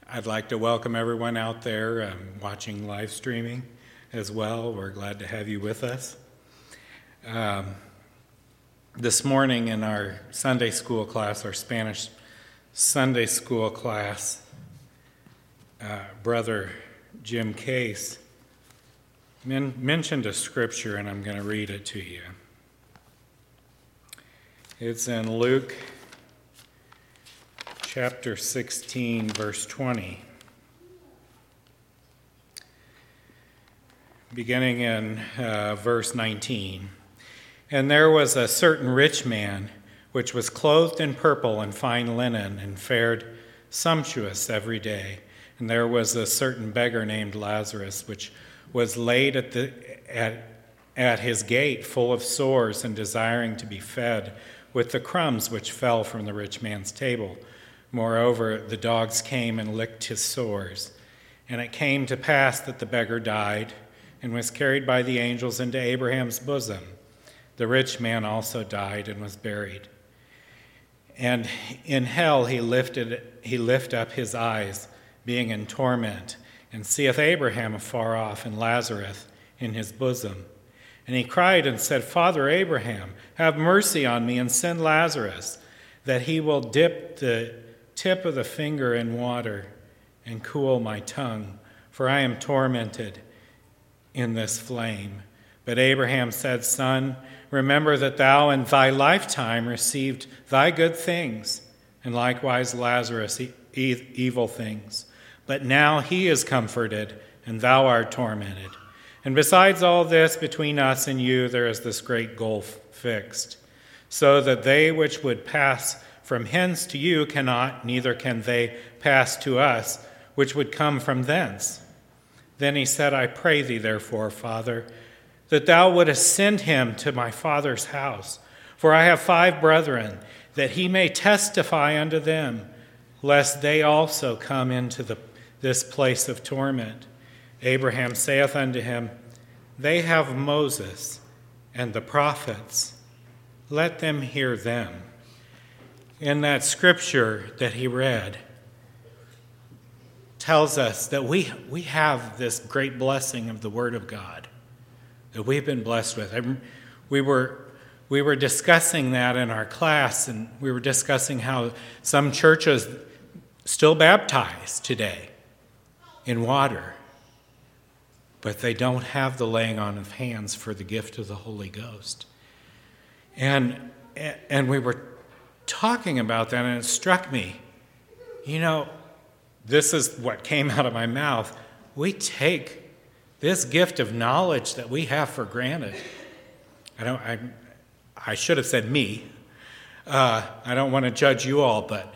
I'd like to welcome everyone out there watching live streaming as well. We're glad to have you with us. This morning in our Sunday school class, our Spanish Sunday school class, Brother Jim Case mentioned a scripture, and I'm going to read it to you. It's in Luke chapter 16, verse 20. Beginning in verse 19. And there was a certain rich man, which was clothed in purple and fine linen, and fared sumptuous every day. And there was a certain beggar named Lazarus, which was laid at his gate, full of sores, and desiring to be fed with the crumbs which fell from the rich man's table. Moreover, the dogs came and licked his sores. And it came to pass that the beggar died and was carried by the angels into Abraham's bosom. The rich man also died and was buried. And in hell he lift up his eyes, being in torment, and seeth Abraham afar off and Lazarus in his bosom. And he cried and said, Father Abraham, have mercy on me, and send Lazarus, that he will dip the tip of the finger in water and cool my tongue, for I am tormented in this flame. But Abraham said, Son, remember that thou in thy lifetime received thy good things, and likewise Lazarus evil things. But now he is comforted, and thou art tormented. And besides all this, between us and you there is this great gulf fixed, so that they which would pass from hence to you cannot, neither can they pass to us, which would come from thence. Then he said, I pray thee, therefore, Father, that thou wouldest send him to my father's house. For I have 5 brethren, that he may testify unto them, lest they also come into this place of torment. Abraham saith unto him, They have Moses and the prophets. Let them hear them. In that scripture that he read, tells us that we have this great blessing of the Word of God that we've been blessed with. We were discussing that in our class, and we were discussing how some churches still baptize today in water, but they don't have the laying on of hands for the gift of the Holy Ghost. And we were talking about that, and it struck me, this is what came out of my mouth. We take this gift of knowledge that we have for granted. I should have said me. I don't want to judge you all, but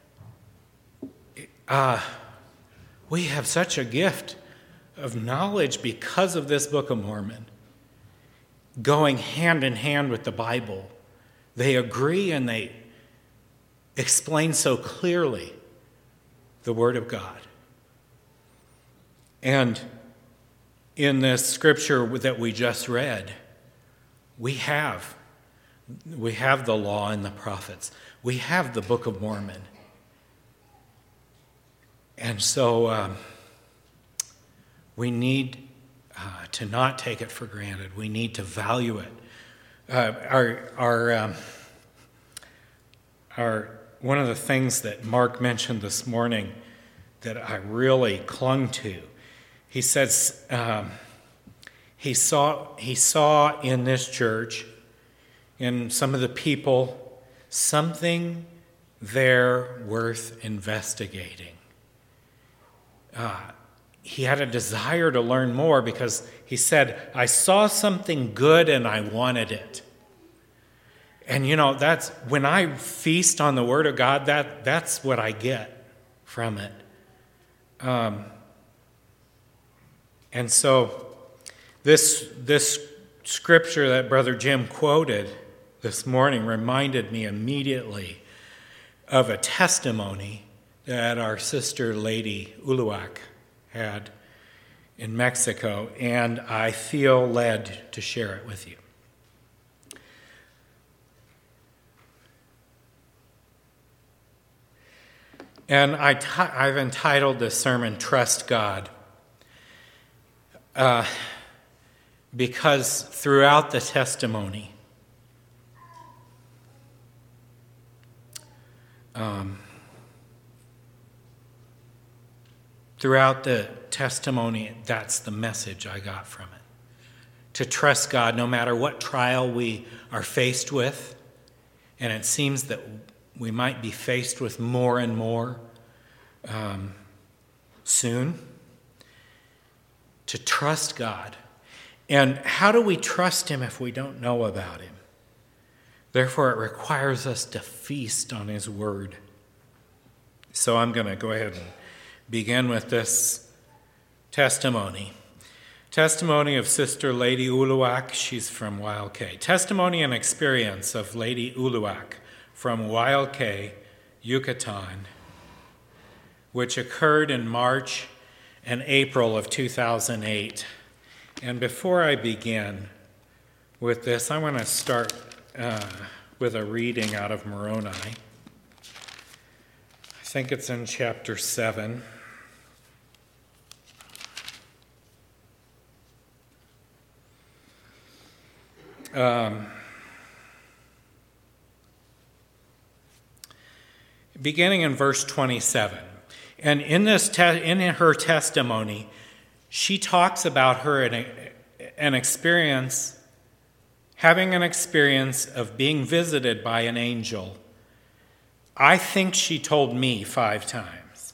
we have such a gift of knowledge because of this Book of Mormon, going hand in hand with the Bible. They agree and they explain so clearly the Word of God. And in this scripture that we just read, we have the law and the prophets. We have the Book of Mormon. And so we need to not take it for granted. We need to value it. One of the things that Mark mentioned this morning that I really clung to, he says he saw in this church, in some of the people, something there worth investigating. He had a desire to learn more because he said, I saw something good and I wanted it. And that's when I feast on the Word of God, that's what I get from it. And so this scripture that Brother Jim quoted this morning reminded me immediately of a testimony that our sister Lady Uluak had in Mexico, and I feel led to share it with you. And I've entitled this sermon, Trust God, because throughout the testimony, that's the message I got from it. To trust God no matter what trial we are faced with, and it seems that we might be faced with more and more soon. To trust God. And how do we trust him if we don't know about him? Therefore, it requires us to feast on his word. So I'm going to go ahead and begin with this testimony. Testimony of Sister Lady Uluwak. She's from Wild K. Testimony and experience of Lady Uluwak from Wild K, Yucatan, which occurred in March and April of 2008. And before I begin with this, I want to start with a reading out of Moroni. I think it's in chapter 7. Beginning in verse 27. And in her testimony, she talks about her having an experience of being visited by an angel. I think she told me 5 times.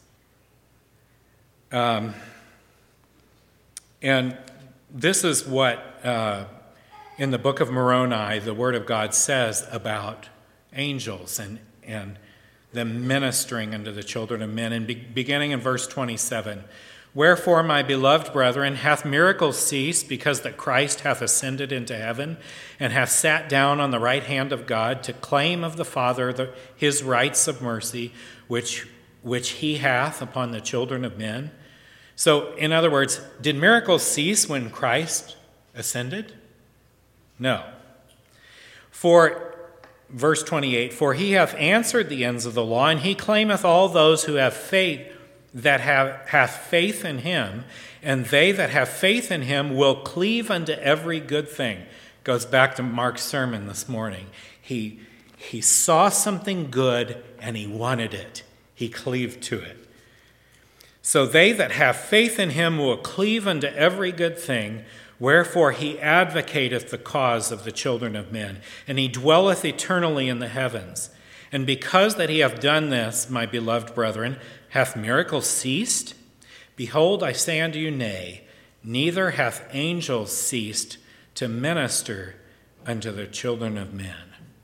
And this is what in the book of Moroni, the Word of God says about angels and them ministering unto the children of men. And beginning in verse 27, wherefore, my beloved brethren, hath miracles ceased, because that Christ hath ascended into heaven, and hath sat down on the right hand of God, to claim of the Father his rights of mercy, which he hath upon the children of men. So, in other words, did miracles cease when Christ ascended? No. For verse 28, for he hath answered the ends of the law, and he claimeth all those who have faith, that hath faith in him, and they that have faith in him will cleave unto every good thing. Goes back to Mark's sermon this morning. He saw something good, and he wanted it. He cleaved to it. So they that have faith in him will cleave unto every good thing, wherefore he advocateth the cause of the children of men, and he dwelleth eternally in the heavens. And because that he hath done this, my beloved brethren, hath miracles ceased? Behold, I say unto you, nay, neither hath angels ceased to minister unto the children of men.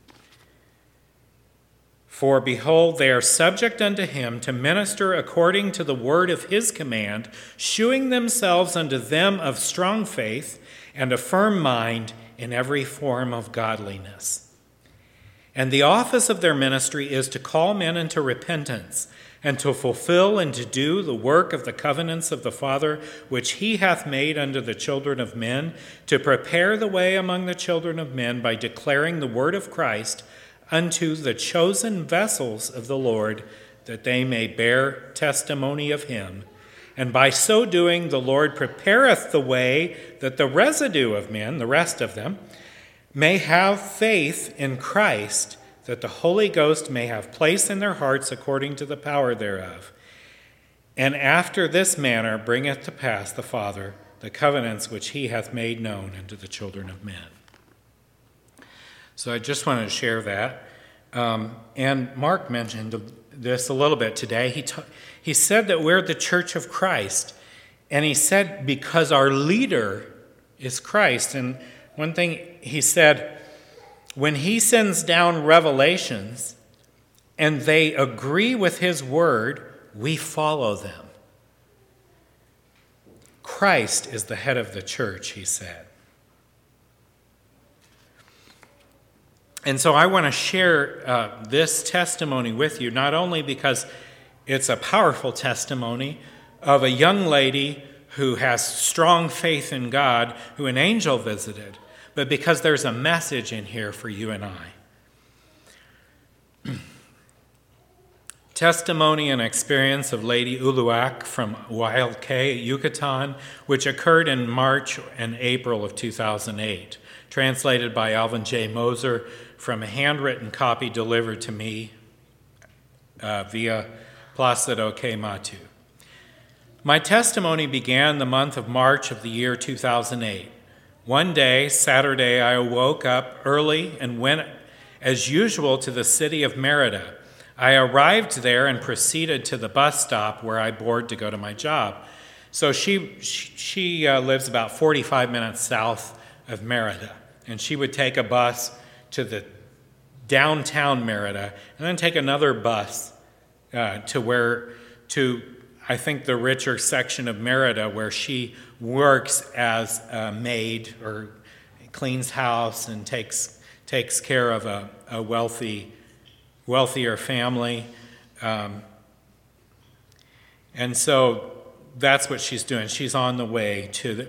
For behold, they are subject unto him to minister according to the word of his command, shewing themselves unto them of strong faith and a firm mind in every form of godliness. And the office of their ministry is to call men into repentance, and to fulfill and to do the work of the covenants of the Father, which he hath made unto the children of men, to prepare the way among the children of men by declaring the word of Christ unto the chosen vessels of the Lord, that they may bear testimony of him. And by so doing, the Lord prepareth the way that the residue of men, the rest of them, may have faith in Christ, that the Holy Ghost may have place in their hearts according to the power thereof. And after this manner bringeth to pass the Father the covenants which he hath made known unto the children of men. So I just wanted to share that. And Mark mentioned this a little bit today. He said that we're the church of Christ. And he said because our leader is Christ. And one thing he said, when he sends down revelations and they agree with his word, we follow them. Christ is the head of the church, he said. And so I want to share this testimony with you, not only because it's a powerful testimony of a young lady who has strong faith in God, who an angel visited, but because there's a message in here for you and I. Testimony and experience of Lady Uluak from Wild Cay, Yucatan, which occurred in March and April of 2008, translated by Alvin J. Moser from a handwritten copy delivered to me via Placido K. Matu. My testimony began the month of March of the year 2008. One day, Saturday, I woke up early and went as usual to the city of Merida. I arrived there and proceeded to the bus stop where I board to go to my job. So she lives about 45 minutes south of Merida, and she would take a bus to the downtown Merida and then take another bus to I think the richer section of Merida where she works as a maid or cleans house and takes care of a wealthier family. And so that's what she's doing. She's on the way to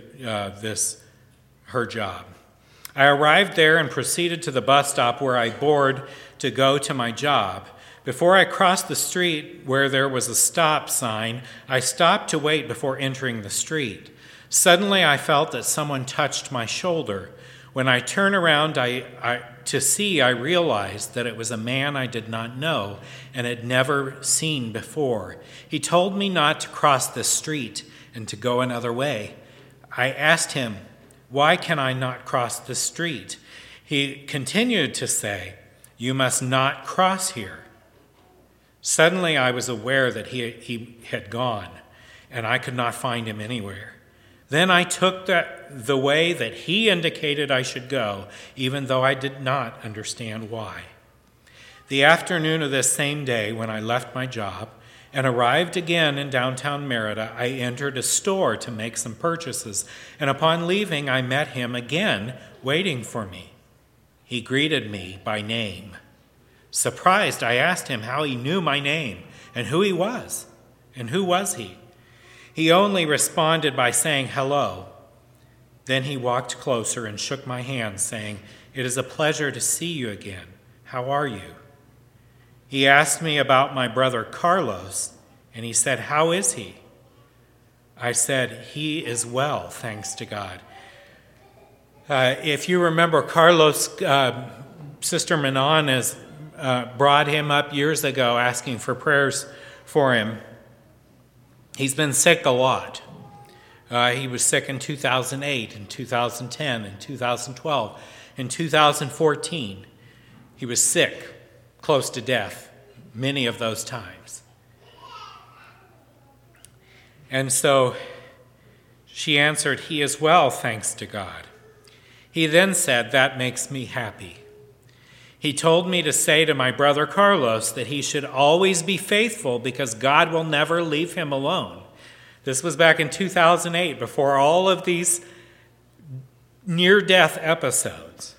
her job. I arrived there and proceeded to the bus stop where I board to go to my job. Before I crossed the street where there was a stop sign, I stopped to wait before entering the street. Suddenly I felt that someone touched my shoulder. When I turned around to see, I realized that it was a man I did not know and had never seen before. He told me not to cross the street and to go another way. I asked him, "Why can I not cross the street?" He continued to say, "You must not cross here." Suddenly I was aware that he had gone, and I could not find him anywhere. Then I took the way that he indicated I should go, even though I did not understand why. The afternoon of this same day, when I left my job and arrived again in downtown Merida, I entered a store to make some purchases, and upon leaving, I met him again, waiting for me. He greeted me by name. Surprised, I asked him how he knew my name and who he was, and who was he? He only responded by saying hello. Then he walked closer and shook my hand, saying, "It is a pleasure to see you again. How are you?" He asked me about my brother Carlos, and he said, "How is he?" I said, "He is well, thanks to God." If you remember, Carlos, Sister Manon has brought him up years ago asking for prayers for him. He's been sick a lot. He was sick in 2008, in 2010, in 2012, in 2014. He was sick, close to death, many of those times. And so she answered, "He is well, thanks to God." He then said, "That makes me happy." He told me to say to my brother Carlos that he should always be faithful because God will never leave him alone. This was back in 2008, before all of these near-death episodes.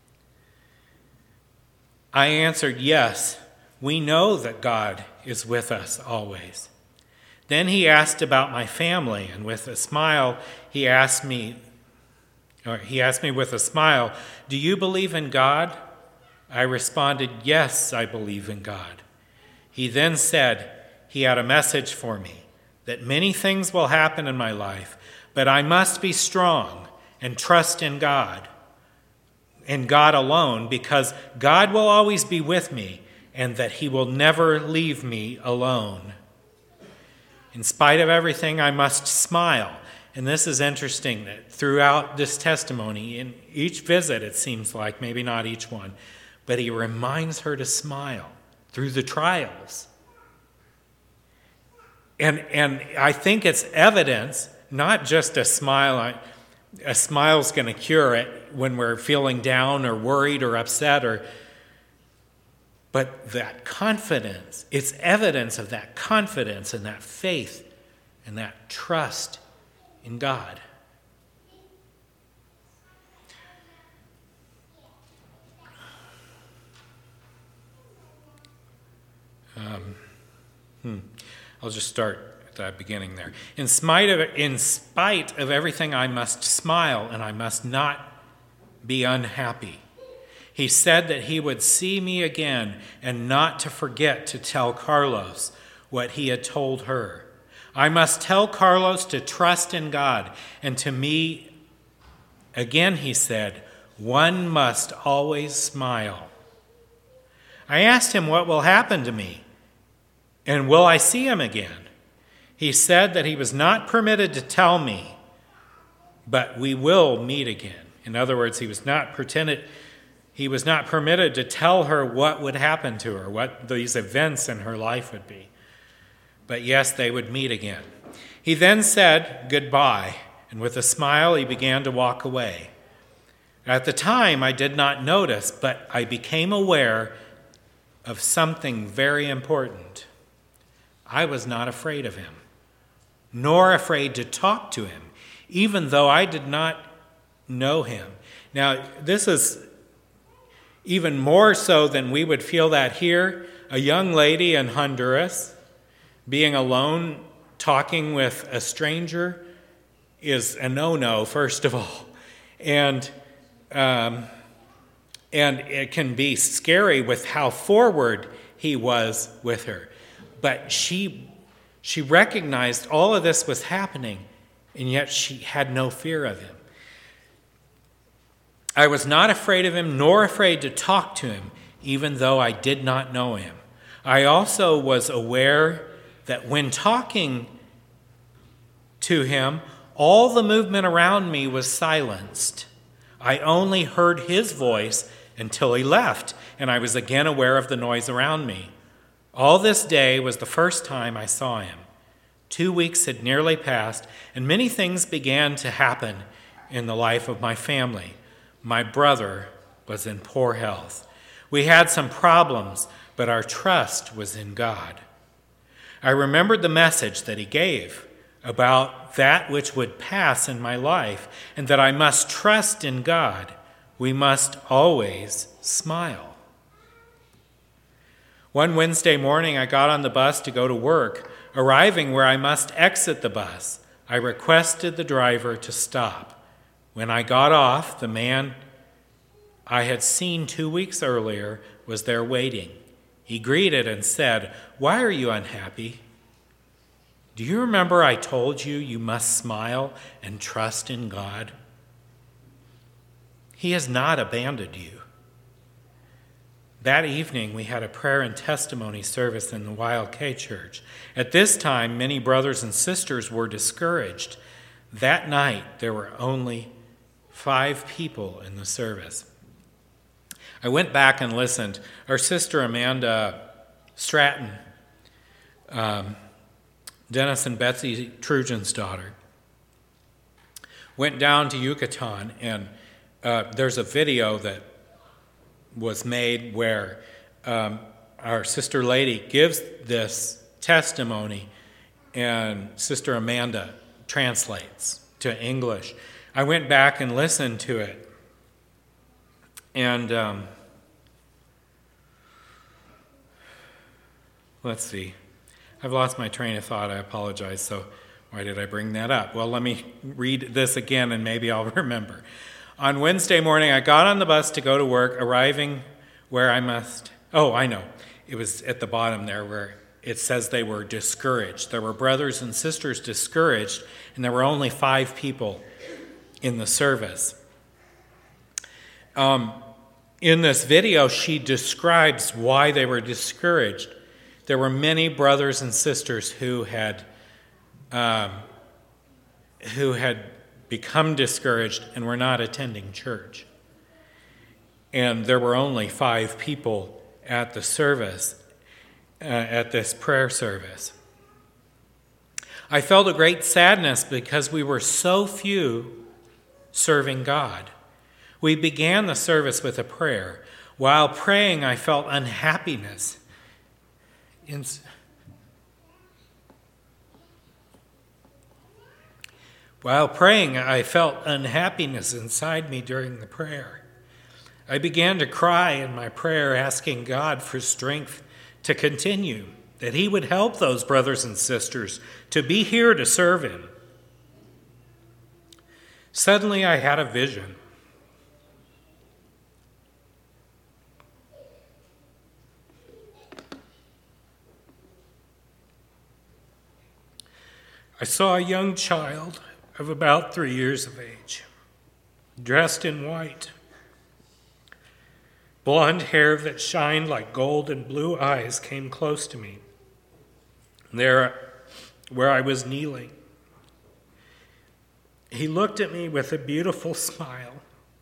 I answered, "Yes, we know that God is with us always." Then he asked about my family, and with a smile, he asked me with a smile, "Do you believe in God?" I responded, "Yes, I believe in God." He then said he had a message for me, that many things will happen in my life, but I must be strong and trust in God alone, because God will always be with me and that he will never leave me alone. In spite of everything, I must smile. And this is interesting that throughout this testimony, in each visit, it seems like, maybe not each one, but he reminds her to smile through the trials. And I think it's evidence, not just a smile. A smile's going to cure it when we're feeling down or worried or upset, but that confidence, it's evidence of that confidence and that faith and that trust in God. I'll just start at the beginning there. In spite of everything, I must smile and I must not be unhappy. He said that he would see me again and not to forget to tell Carlos what he had told her. I must tell Carlos to trust in God, and to me, again, he said, one must always smile. I asked him what will happen to me, and will I see him again? He said that he was not permitted to tell me, but we will meet again. In other words, he was not permitted to tell her what would happen to her, what these events in her life would be. But yes, they would meet again. He then said goodbye, and with a smile he began to walk away. At the time, I did not notice, but I became aware of something very important. I was not afraid of him, nor afraid to talk to him, even though I did not know him. Now, this is even more so than we would feel that here. A young lady in Honduras being alone, talking with a stranger, is a no-no, first of all. And it can be scary with how forward he was with her. But she recognized all of this was happening, and yet she had no fear of him. I was not afraid of him, nor afraid to talk to him, even though I did not know him. I also was aware that when talking to him, all the movement around me was silenced. I only heard his voice until he left, and I was again aware of the noise around me. All this day was the first time I saw him. 2 weeks had nearly passed, and many things began to happen in the life of my family. My brother was in poor health. We had some problems, but our trust was in God. I remembered the message that he gave about that which would pass in my life, and that I must trust in God. We must always smile. One Wednesday morning, I got on the bus to go to work. Arriving where I must exit the bus, I requested the driver to stop. When I got off, the man I had seen 2 weeks earlier was there waiting. He greeted and said, "Why are you unhappy? Do you remember I told you you must smile and trust in God? He has not abandoned you." That evening, we had a prayer and testimony service in the YLK church. At this time, many brothers and sisters were discouraged. That night, there were only 5 people in the service. I went back and listened. Our sister Amanda Stratton, Dennis and Betsy Trujan's daughter, went down to Yucatan, and there's a video that was made where our sister lady gives this testimony, and Sister Amanda translates to English. I went back and listened to it, and let's see. I've lost my train of thought. I apologize. So why did I bring that up? Well, let me read this again, and maybe I'll remember. On Wednesday morning, I got on the bus to go to work, arriving where I must... Oh, I know. It was at the bottom there where it says they were discouraged. There were brothers and sisters discouraged, and there were only 5 people in the service. In this video, she describes why they were discouraged. There were many brothers and sisters who had become discouraged and were not attending church. And there were only 5 people at the service, at this prayer service. I felt a great sadness because we were so few serving God. We began the service with a prayer. While praying, I felt unhappiness. While praying, I felt unhappiness inside me during the prayer. I began to cry in my prayer, asking God for strength to continue, that He would help those brothers and sisters to be here to serve Him. Suddenly, I had a vision. I saw a young child of about 3 years of age, dressed in white, blonde hair that shined like gold and blue eyes came close to me, there where I was kneeling. He looked at me with a beautiful smile.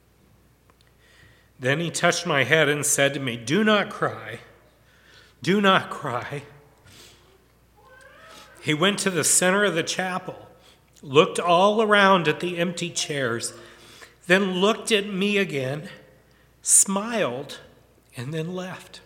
Then he touched my head and said to me, "Do not cry. Do not cry." He went to the center of the chapel, looked all around at the empty chairs, then looked at me again, smiled, and then left.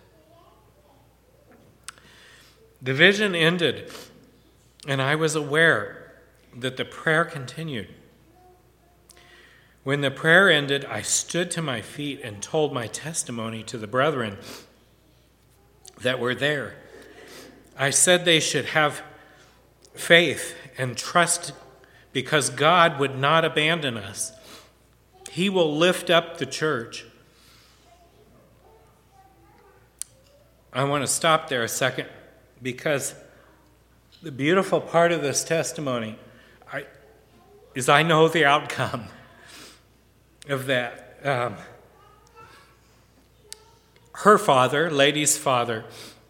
The vision ended, and I was aware that the prayer continued. When the prayer ended, I stood to my feet and told my testimony to the brethren that were there. I said they should have faith and trust because God would not abandon us. He will lift up the church. I want to stop there a second because the beautiful part of this testimony is I know the outcome of that. Her father, lady's father,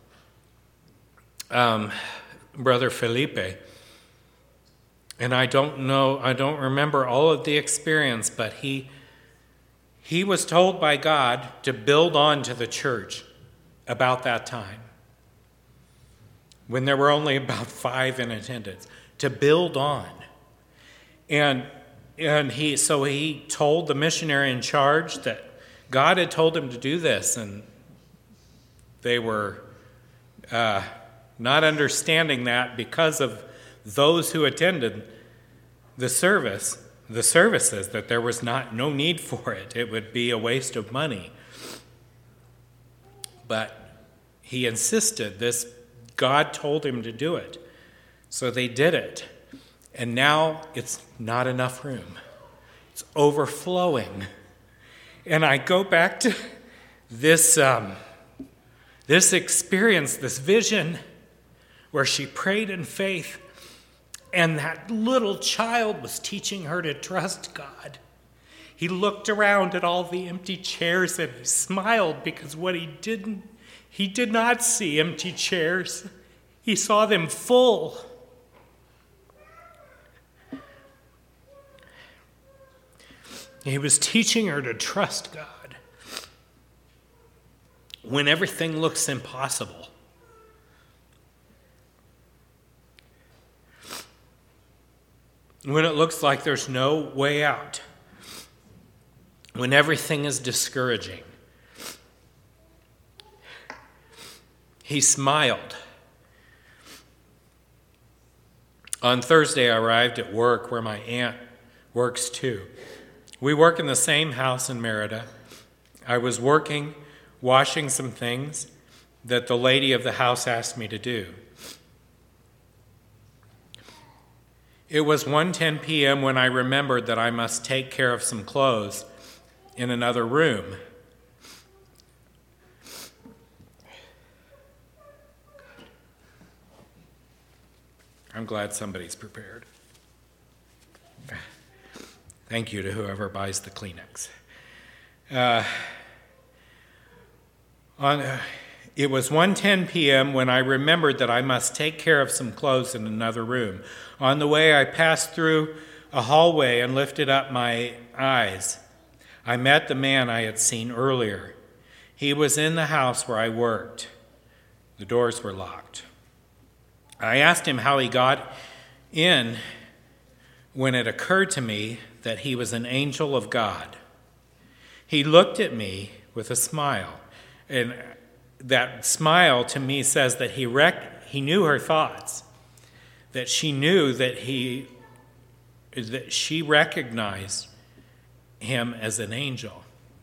Brother Felipe, and I don't remember all of the experience, but he was told by God to build on to the church about that time, when there were only about 5 in attendance, to build on. And he told the missionary in charge that God had told him to do this, and they were not understanding that because of those who attended the services, that there was no need for it. It would be a waste of money. But he insisted God told him to do it. So they did it. And now it's not enough room. It's overflowing. And I go back to this experience, this vision, where she prayed in faith, and that little child was teaching her to trust God. He looked around at all the empty chairs and he smiled because he did not see empty chairs. He saw them full. He was teaching her to trust God when everything looks impossible. When it looks like there's no way out. When everything is discouraging. He smiled. On Thursday, I arrived at work where my aunt works too. We work in the same house in Merida. I was washing some things that the lady of the house asked me to do. It was 1:10 p.m. when I remembered that I must take care of some clothes in another room. I'm glad somebody's prepared. Thank you to whoever buys the Kleenex. It was 1:10 p.m. when I remembered that I must take care of some clothes in another room. On the way, I passed through a hallway and lifted up my eyes. I met the man I had seen earlier. He was in the house where I worked. The doors were locked. I asked him how he got in when it occurred to me that he was an angel of God. He looked at me with a smile, and that smile to me says that he knew her thoughts, that she knew that she recognized him as an angel.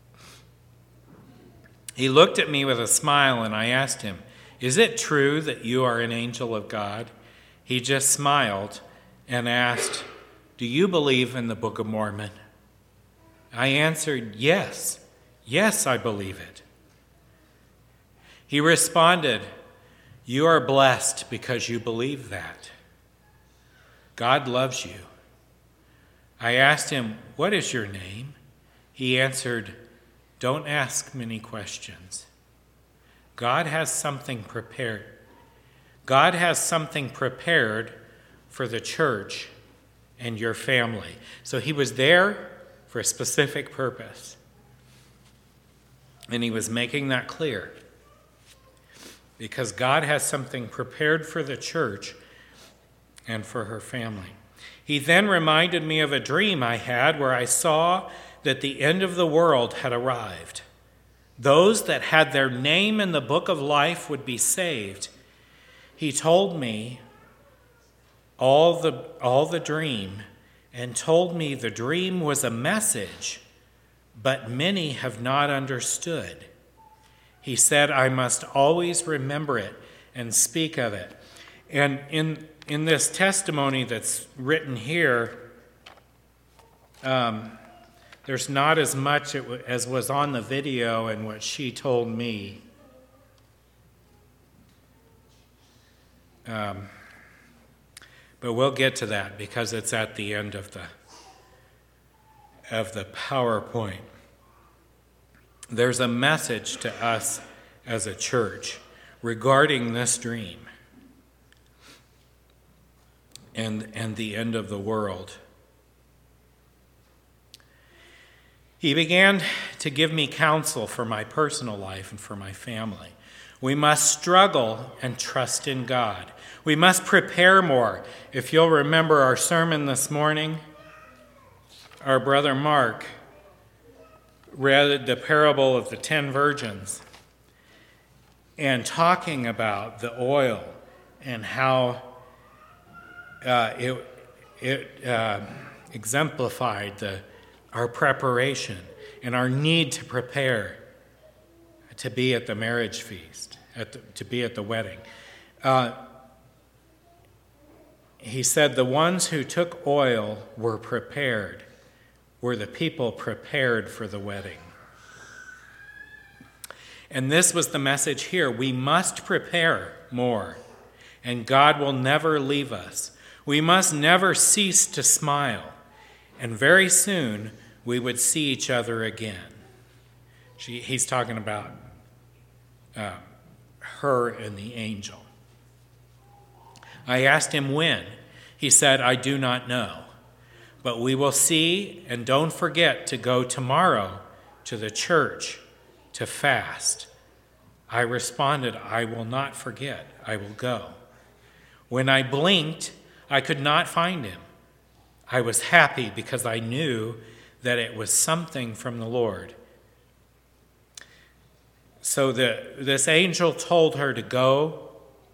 He looked at me with a smile, and I asked him, "Is it true that you are an angel of God?" He just smiled and asked, "Do you believe in the Book of Mormon?" I answered, "Yes. Yes, I believe it." He responded, "You are blessed because you believe that." God loves you. I asked him, "What is your name?" He answered, "Don't ask many questions. God has something prepared. God has something prepared for the church and your family." So he was there for a specific purpose. And he was making that clear. Because God has something prepared for the church and for her family. He then reminded me of a dream I had where I saw that the end of the world had arrived. Those that had their name in the book of life would be saved. He told me all the dream and told me the dream was a message, but many have not understood. He said I must always remember it and speak of it. And in this testimony that's written here, there's not as much as was on the video and what she told me. But we'll get to that because it's at the end of the PowerPoint. There's a message to us as a church regarding this dream and the end of the world. He began to give me counsel for my personal life and for my family. We must struggle and trust in God. We must prepare more. If you'll remember our sermon this morning, our brother Mark read the parable of the 10 virgins and talking about the oil and how it exemplified our preparation and our need to prepare to be at the marriage feast, to be at the wedding. He said the ones who took oil were prepared, were the people prepared for the wedding. And this was the message here. We must prepare more, and God will never leave us. We must never cease to smile, and very soon we would see each other again. He's talking about her and the angel. I asked him when. He said, "I do not know, but we will see, and don't forget to go tomorrow to the church to fast." I responded, "I will not forget. I will go." When I blinked, I could not find him. I was happy because I knew that it was something from the Lord. So this angel told her to go.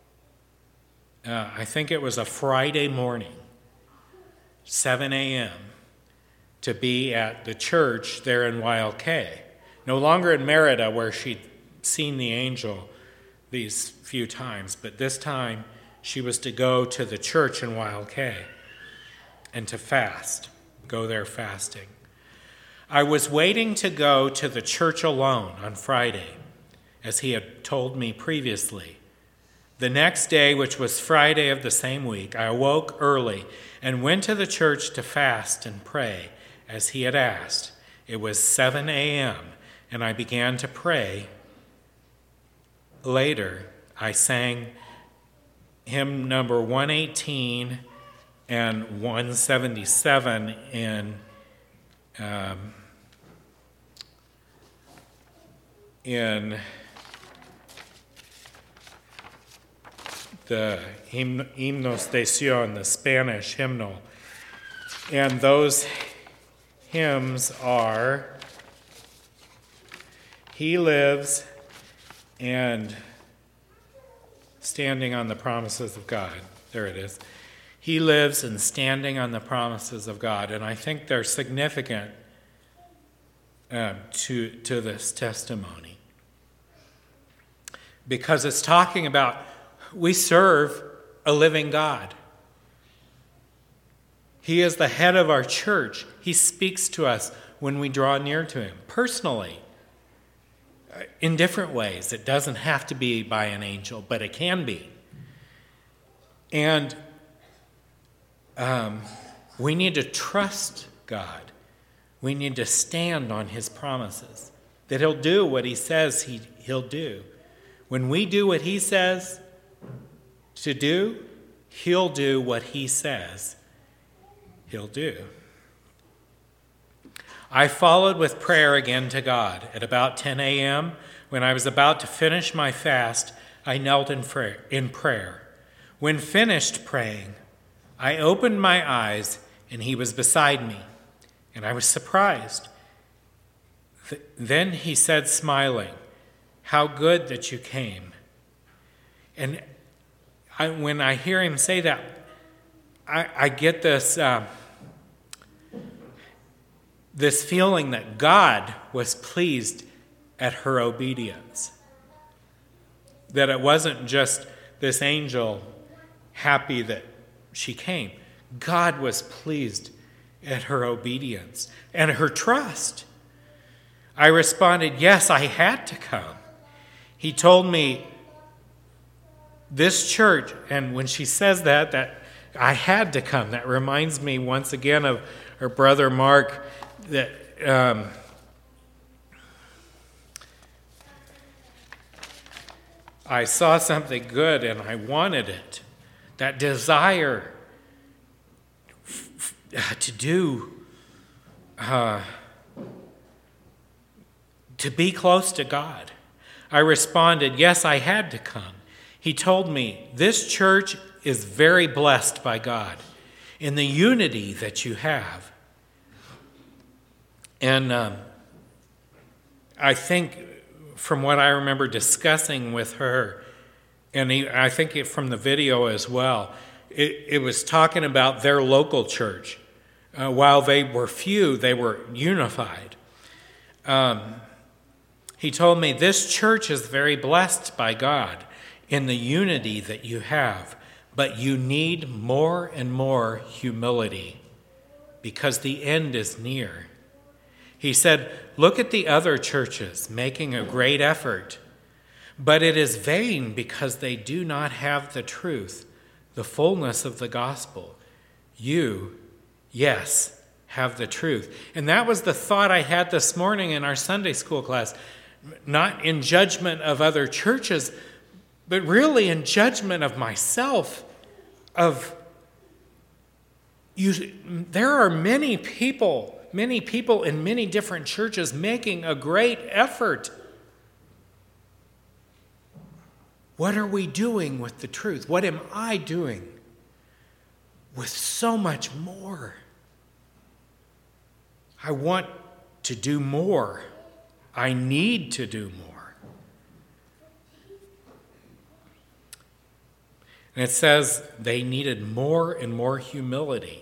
I think it was a Friday morning, 7 a.m., to be at the church there in YLK. No longer in Merida, where she'd seen the angel these few times, but this time she was to go to the church in YLK and to fast, go there fasting. I was waiting to go to the church alone on Friday, as he had told me previously. The next day, which was Friday of the same week, I awoke early and went to the church to fast and pray, as he had asked. It was 7 a.m., and I began to pray. Later, I sang hymn number 118 and 177 in the Himnos de Sion, the Spanish hymnal. And those hymns are "He Lives" and "Standing on the Promises of God." There it is. He lives and standing on the promises of God. And I think they're significant to this testimony. Because it's talking about we serve a living God. He is the head of our church. He speaks to us when we draw near to him personally, in different ways. It doesn't have to be by an angel, but it can be. And we need to trust God. We need to stand on his promises, that he'll do what he says he'll do. When we do what he says to do, he'll do what he says he'll do. I followed with prayer again to God. At about 10 a.m., when I was about to finish my fast, I knelt in prayer. When finished praying, I opened my eyes, and he was beside me, and I was surprised. Then he said, smiling, "How good that you came." And when I hear him say that, I get this feeling that God was pleased at her obedience. That it wasn't just this angel happy that she came. God was pleased at her obedience and her trust. I responded, yes, I had to come. He told me, this church, and when she says that I had to come, that reminds me once again of her brother Mark, that I saw something good and I wanted it. That desire to do, to be close to God. I responded, yes, I had to come. He told me, this church is very blessed by God in the unity that you have. And I think from what I remember discussing with her, and I think from the video as well, it was talking about their local church. While they were few, they were unified. He told me, this church is very blessed by God in the unity that you have, but you need more and more humility because the end is near. He said, look at the other churches making a great effort, but it is vain because they do not have the truth, the fullness of the gospel. You, yes, have the truth. And that was the thought I had this morning in our Sunday school class, not in judgment of other churches, but really in judgment of myself, there are many people in many different churches making a great effort. What are we doing with the truth? What am I doing with so much more? I want to do more. I need to do more. And it says they needed more and more humility.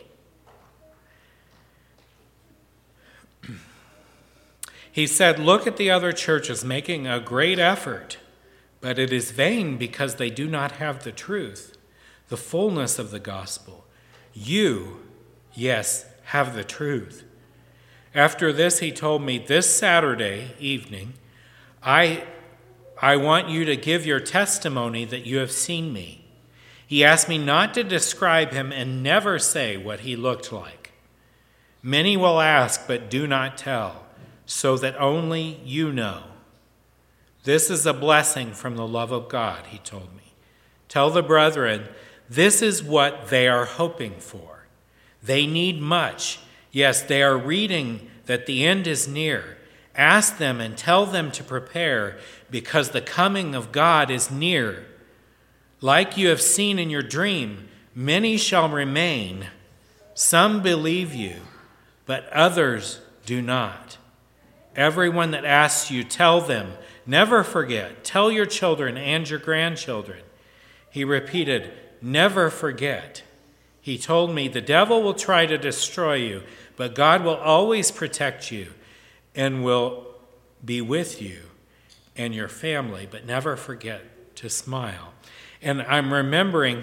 He said, look at the other churches making a great effort, but it is vain because they do not have the truth, the fullness of the gospel. You, yes, have the truth. After this, he told me, this Saturday evening, I want you to give your testimony that you have seen me. He asked me not to describe him and never say what he looked like. Many will ask, but do not tell, so that only you know. This is a blessing from the love of God, he told me. Tell the brethren, this is what they are hoping for. They need much. Yes, they are reading that the end is near. Ask them and tell them to prepare, because the coming of God is near. Like you have seen in your dream, many shall remain. Some believe you, but others do not. Everyone that asks you, tell them, never forget. Tell your children and your grandchildren. He repeated, never forget. He told me, the devil will try to destroy you, but God will always protect you and will be with you and your family, but never forget to smile. And I'm remembering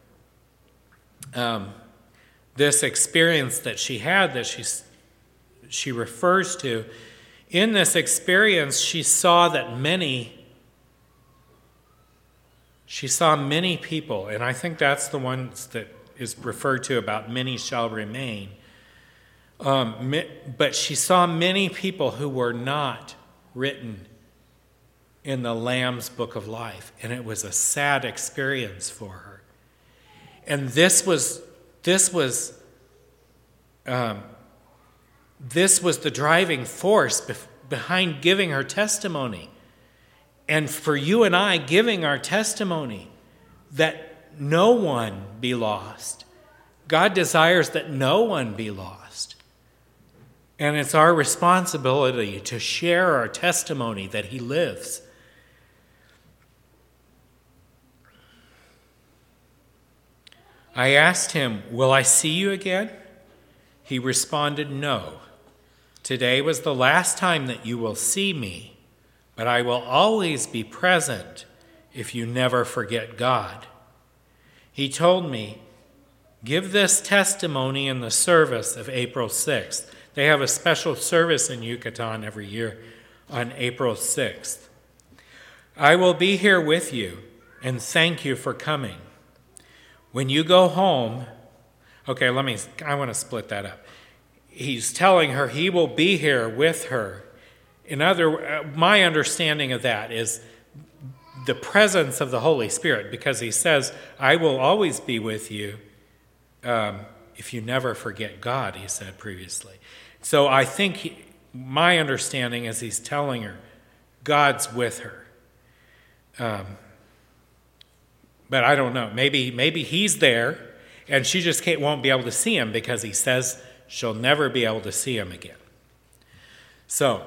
this experience that she had that she refers to. In this experience, she saw many people, and I think that's the ones that is referred to about many shall remain. But she saw many people who were not written in the Lamb's book of life, and it was a sad experience for her. And this was the driving force behind giving her testimony. And for you and I giving our testimony that no one be lost. God desires that no one be lost. And it's our responsibility to share our testimony that he lives. I asked him, "Will I see you again?" He responded, "No. Today was the last time that you will see me, but I will always be present if you never forget God." He told me, "Give this testimony in the service of April 6th. They have a special service in Yucatan every year on April 6th. "I will be here with you, and thank you for coming. When you go home," okay, I want to split that up. He's telling her he will be here with her. My understanding of that is the presence of the Holy Spirit, because he says, "I will always be with you if you never forget God," he said previously. So I think my understanding is he's telling her God's with her. But I don't know. Maybe he's there and she just won't be able to see him because he says she'll never be able to see him again. So,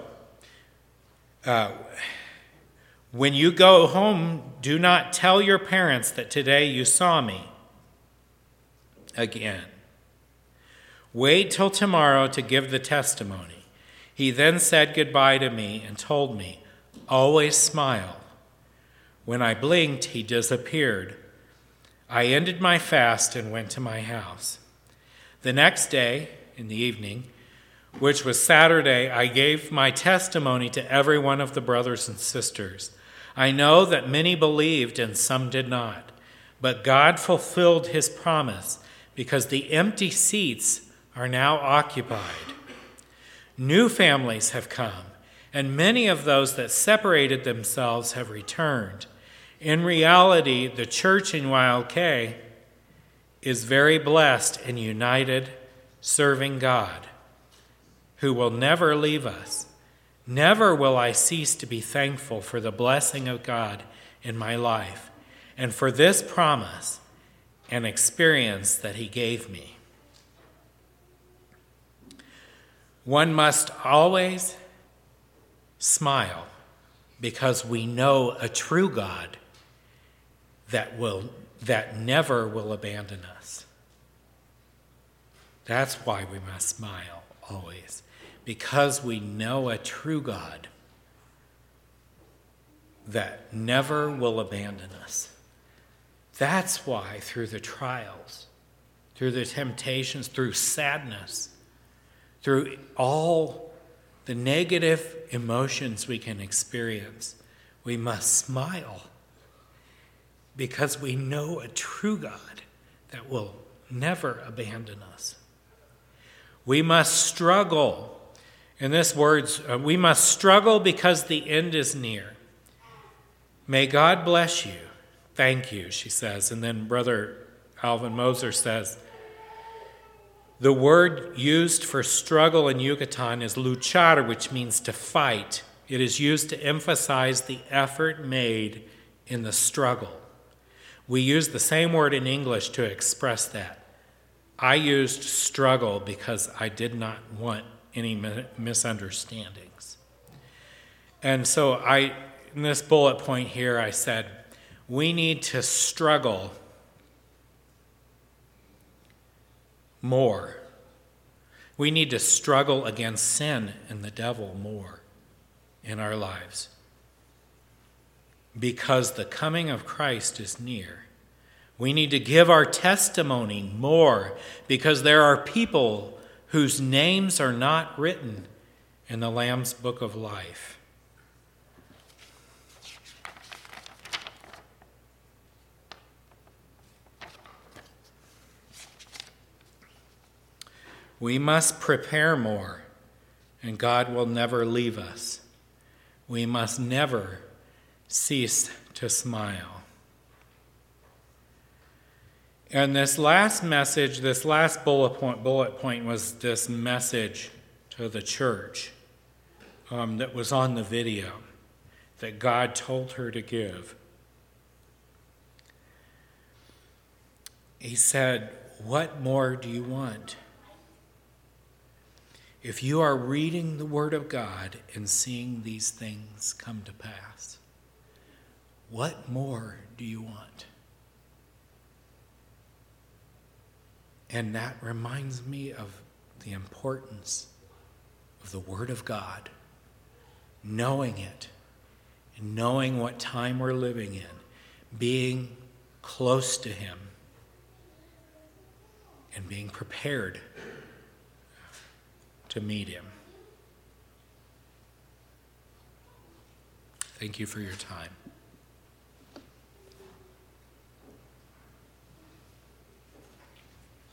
when you go home, do not tell your parents that today you saw me again. Wait till tomorrow to give the testimony. He then said goodbye to me and told me, "Always smile." When I blinked, he disappeared. I ended my fast and went to my house. The next day, in the evening, which was Saturday, I gave my testimony to every one of the brothers and sisters. I know that many believed and some did not, but God fulfilled his promise because the empty seats are now occupied. New families have come, and many of those that separated themselves have returned. In reality, the church in YLK is very blessed and united, serving God, who will never leave us. Never will I cease to be thankful for the blessing of God in my life and for this promise and experience that he gave me. One must always smile because we know a true God that never will abandon us. That's why we must smile always, because we know a true God that never will abandon us. That's why through the trials, through the temptations, through sadness, through all the negative emotions we can experience, we must smile because we know a true God that will never abandon us. We must struggle. In this words, we must struggle because the end is near. May God bless you. Thank you, she says. And then Brother Alvin Moser says, the word used for struggle in Yucatan is luchar, which means to fight. It is used to emphasize the effort made in the struggle. We use the same word in English to express that. I used struggle because I did not want any misunderstandings. And so in this bullet point here, I said, we need to struggle more. We need to struggle against sin and the devil more in our lives because the coming of Christ is near. We need to give our testimony more because there are people whose names are not written in the Lamb's Book of Life. We must prepare more, and God will never leave us. We must never cease to smile. And this last message, this last bullet point was this message to the church that was on the video that God told her to give. He said, "What more do you want? If you are reading the Word of God and seeing these things come to pass, what more do you want?" And that reminds me of the importance of the Word of God, knowing it, and knowing what time we're living in, being close to Him, and being prepared to meet Him. Thank you for your time.